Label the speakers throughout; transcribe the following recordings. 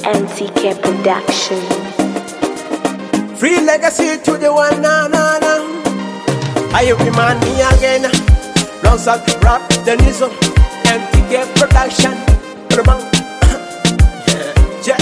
Speaker 1: MTK Production.
Speaker 2: Free legacy to the one, na na na. I remind me again. Lots of rap, the Nizo, MTK Production. Yeah.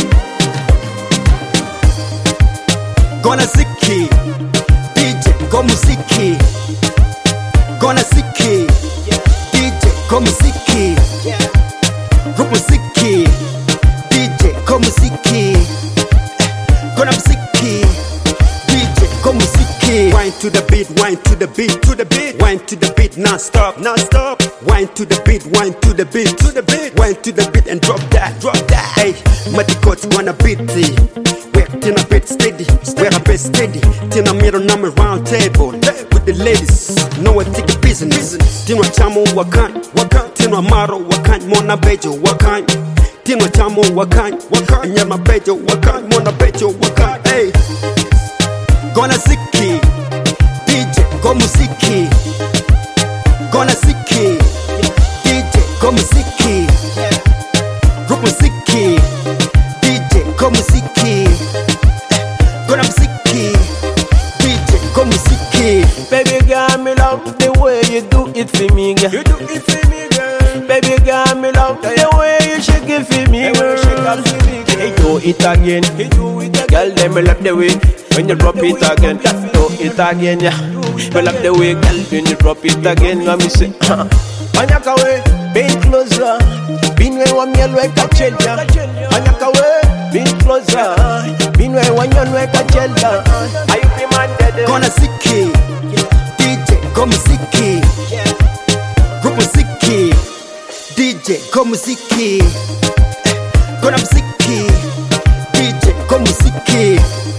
Speaker 3: Gonna Ziki, DJ Go Muziki. Gonna Ziki, DJ Go Muziki. Group Muziki, DJ Go Muziki. Gonna Muziki, DJ Go Muziki. Wine to the beat, wine to the beat, to the beat. Wine to the beat, non-stop, non-stop. Wine to the beat, wine to the beat, to the beat. Wine to the beat and drop that, drop that. Hey, Matiko's gonna beat it. Tina bit steady, where I bet steady. Tina middle number round table with the ladies. No one take a business. Tina chamo wakan, Tina maro wakan, mona bejo wakan. Tina chamo wakan, nyama bejo wakan, mona bejo wakan. Hey, Gonna Ziki, DJ Go Muziki. Gonna Ziki, DJ Go Muziki. Group Muziki, DJ Go Muziki. Gonna Muziki, DJ Go Muziki.
Speaker 2: Baby girl, me love the way you do it for me, girl. You do it for me, girl. Baby girl, me love the way you shake it for me, girl. Hey, do it again. Girl, let me love the way when you drop it again. Do it again, yeah. Me love the way, girl, when you drop it again. Let me say, Anyaka way, been closer. Been way one meal like a chelja. Anyaka way, been closer. Been way one meal like a chelja. Are you be man dead?
Speaker 3: Gonna Ziki, DJ Go Muziki. Group Muziki, DJ Go Muziki. Gonna Muziki, DJ Go Muziki.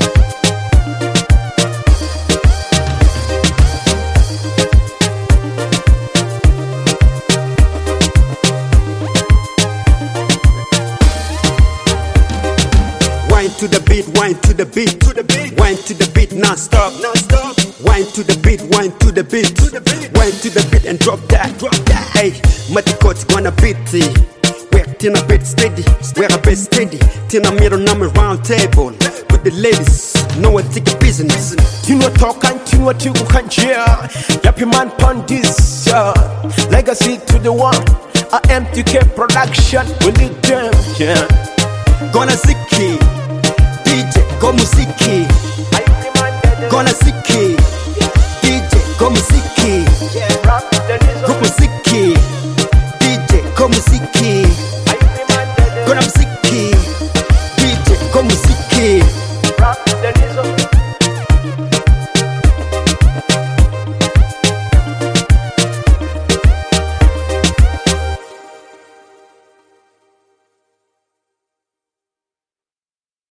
Speaker 3: Wine to the beat, wine to the beat, to the beat. Wine to the beat, non-stop, non-stop. Wine to the beat, wine to the beat, to the beat. Wine to the beat and drop that, drop that. Hey, Matiko's gonna beat it. Where Tina bit steady, where I bet steady. Tina middle number round table with the ladies. No one take a business.
Speaker 2: Tino talk and Tino Tiku can cheer. Yappy man pon this, legacy to the one. A MTK Production with it them, yeah.
Speaker 3: Gonna Ziki, DJ Go Muziki. Gonna Ziki,